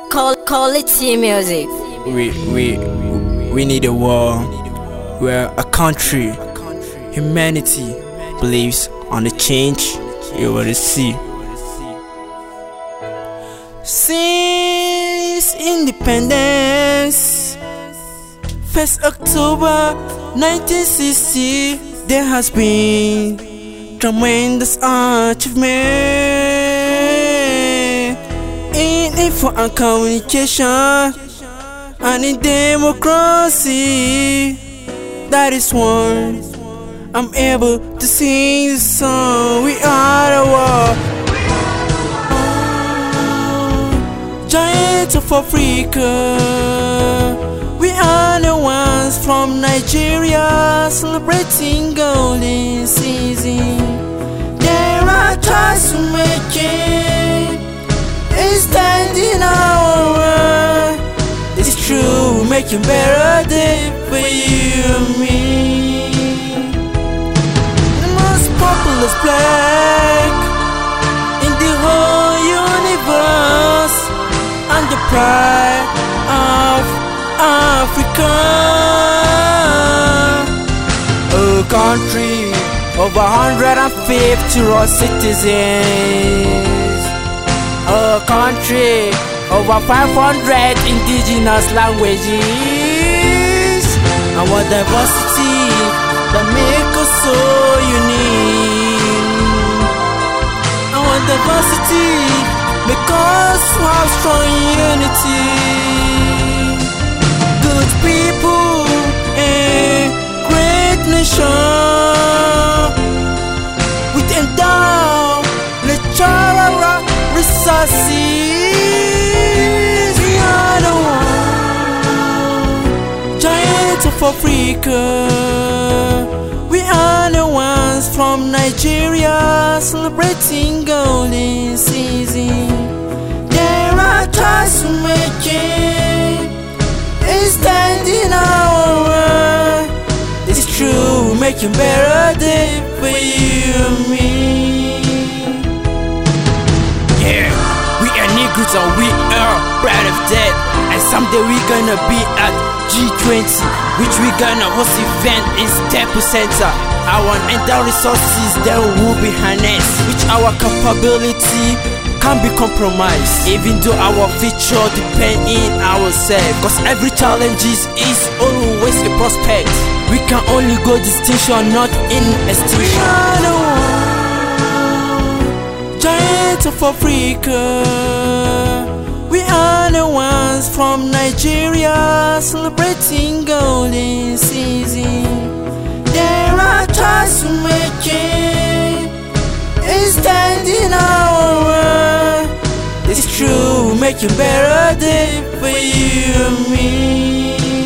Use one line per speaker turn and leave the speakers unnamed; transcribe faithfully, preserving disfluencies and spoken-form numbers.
Call quality music.
We we we need a war where a country, humanity believes on the change you will see. Since independence, first October nineteen sixty, there has been tremendous achievement in info and communication and in democracy. That is why I'm able to sing this song. We are the world, giants of Africa. We are the ones from Nigeria celebrating golden season. There are choices to make it. It's standing our world. It's true, making better day for you and me. The most popular flag in the whole universe, and the pride of Africa. A country of one hundred fifty raw citizens. A country over five hundred indigenous languages. Our diversity that make us so unique. Our diversity make us have strong unity. Good people and great nation with endowed natural resources. We are the one, giants of Africa. We are the ones from Nigeria celebrating golden season. There are choices to make it. It's standing our world. It's true, making better day for you and me. Yeah, we are Negroes and we are proud of that. And someday we gonna be at G twenty, which we gonna host event in Staples Center. Our endowed resources then will be harnessed, which our capability can't be compromised, even though our future depend in ourselves. Cause every challenge is, is always a prospect. We can only go distinction, not in extinction. Giants of Africa. We are the ones from Nigeria celebrating golden season. There are choices to make it. It's standing our world. It's true, making better day for you and me.